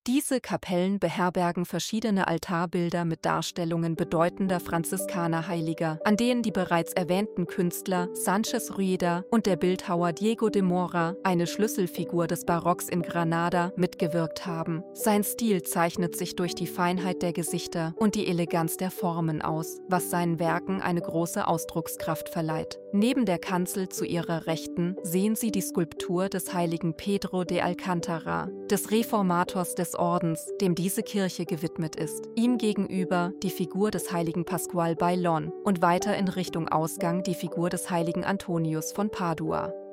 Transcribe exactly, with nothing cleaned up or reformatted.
Diese Kapellen beherbergen verschiedene Altarbilder mit Darstellungen bedeutender Franziskanerheiliger, an denen die bereits erwähnten Künstler Sánchez Rueda und der Bildhauer Diego de Mora, eine Schlüsselfigur des Barocks in Granada, mitgewirkt haben. Sein Stil zeichnet sich durch die Feinheit der Gesichter und die Eleganz der Formen aus, was seinen Werken eine große Ausdruckskraft verleiht. Neben der Kanzel zu ihrer Rechten sehen Sie die Skulptur des heiligen Pedro de Alcántara, des Reformators des Ordens, dem diese Kirche gewidmet ist. Ihm gegenüber die Figur des heiligen Pascual Bailón und weiter in Richtung Ausgang die Figur des heiligen Antonius von Padua.